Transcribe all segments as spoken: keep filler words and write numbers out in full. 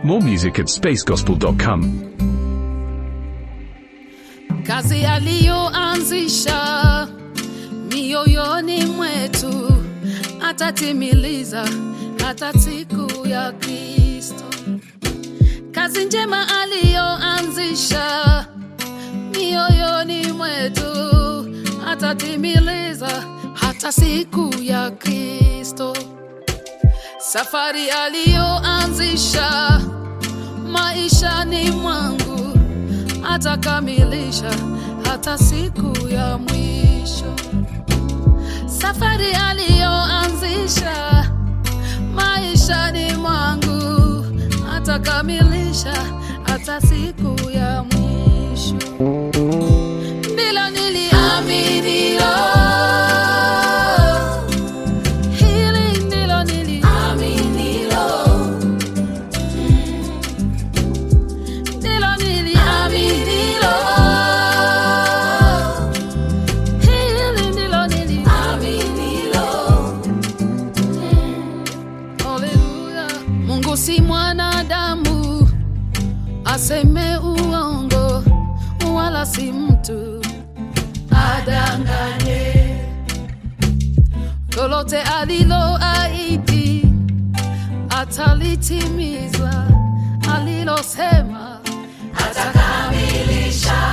More music at space gospel dot com. Kazi aliyoanzisha mioyoni mwetu atatimiliza hata siku ya Kristo. Kazi njema aliyoanzisha mioyoni mwetu atatimiliza hata siku ya Kristo. Safari aliyoanzisha maishani mwangu atakamilisha hata siku ya mwisho. Safari aliyoanzisha maishani mwangu atakamilisha hata siku ya mwisho. Ndilo niliamini lo, hili ndilo niliamini lo, ndilo niliamini lo, hili ndilo niliamini lo. Haleluya. Mungu si mwanadamu aseme uongo, wala si mtu adanganye. Lolote aliloahidi atalitimiza, alilosema atakamilisha.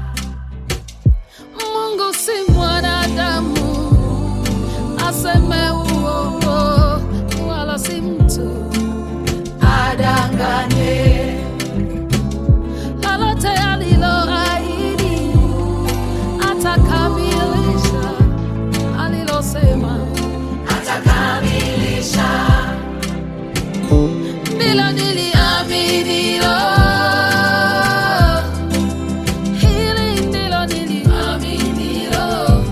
Mungu si mwanadamu aseme uongo, wala si mtu adanganye. Lolote aliloahidi atakamilisha, alilosema atakamilisha. Ndilo niliamini lo, hili ndilo niliamini lo,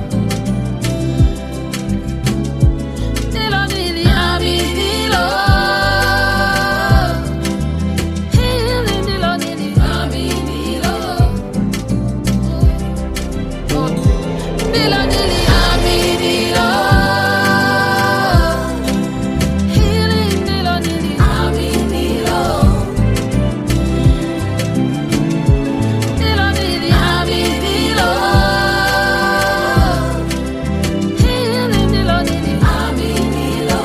ndilo niliamini lo, hili ndilo niliamini lo, ndilo niliamini lo, hili ndilo niliamini lo, ndilo niliamini lo, hili ndilo niliamini lo.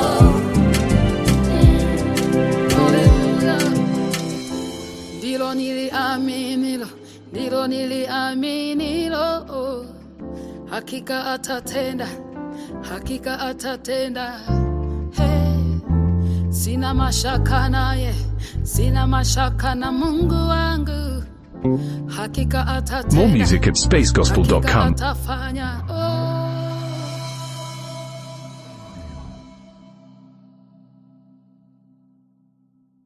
Haleluya. Ndilo niliamini lo, ndilo niliamini lo. Hakika atatenda, hakika atatenda. Hey, sina mashaka naye, sina mashaka na Mungu wangu. Hakika atatenda, More music at space gospel dot com. hakika atafanya. Oh.